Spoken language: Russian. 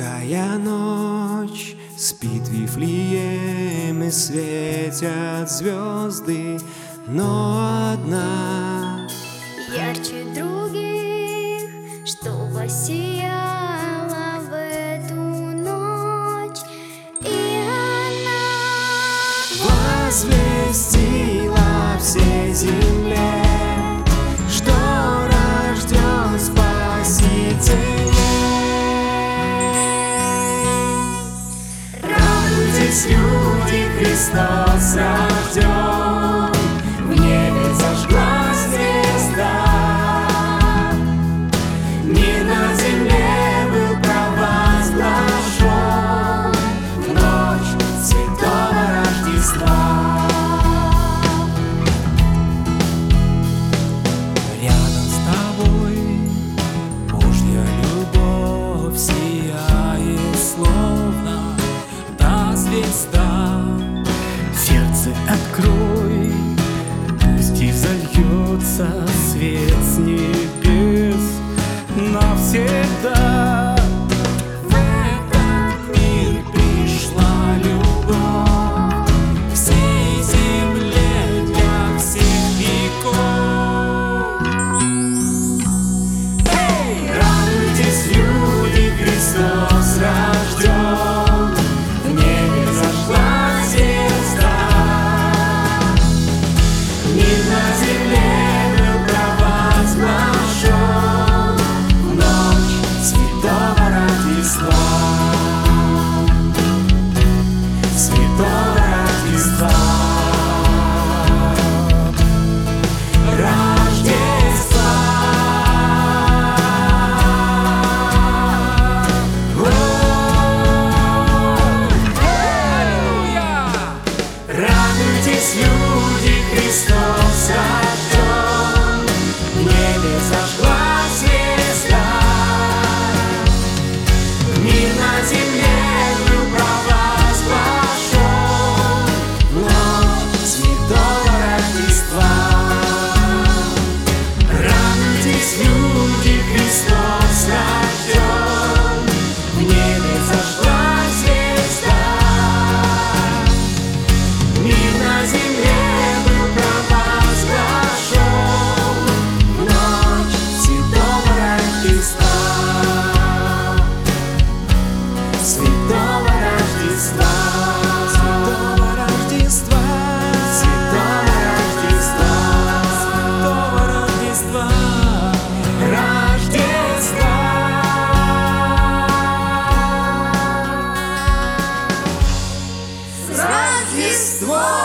Тихая ночь, спит Вифлеем, и светят звезды, но одна ярче других, что воссияла в эту ночь, и она возвестила всей земле, что рожден Спаситель. Радуйтесь, люди, Христос рожден, в небе зажгла звезда, мир на земле был провозглашен в ночь Святого Рождества. Рядом с тобой Божья любовь сияет, словно та звезда. Сердце открой, пусть и зальется свет с небес навсегда. В этот мир пришла любовь всей земле для всех веков. Эй, радуйтесь, люди, Христос рожден, в небе зажгла звезда, мир на земле был провозглашен в ночь Святого Рождества. Святого Рождества. Рождества. Радуйтесь, люди, Христос рожден, в небе зажгла звезда, мир на земле был провозглашен в ночь Святого Рождества. Радуйтесь, люди, Христос рожден, в небе зажгла звезда, мир на земле был провозглашен в ночь Святого Рождества. Святого Рождества. Святого Рождества. Святого Рождества. Святого Рождества. Рождества. С Рождеством!